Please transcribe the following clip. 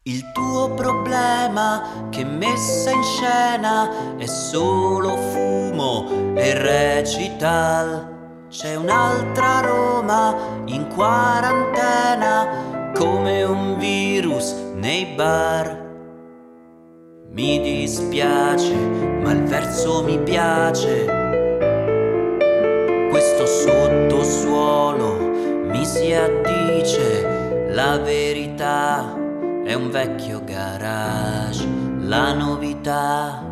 Il tuo problema che messa in scena è solo fumo e recital. C'è un'altra Roma in quarantena come un virus nei bar. Mi dispiace, ma il verso mi piace. Questo sottosuolo mi si addice. La verità è un vecchio garage, la novità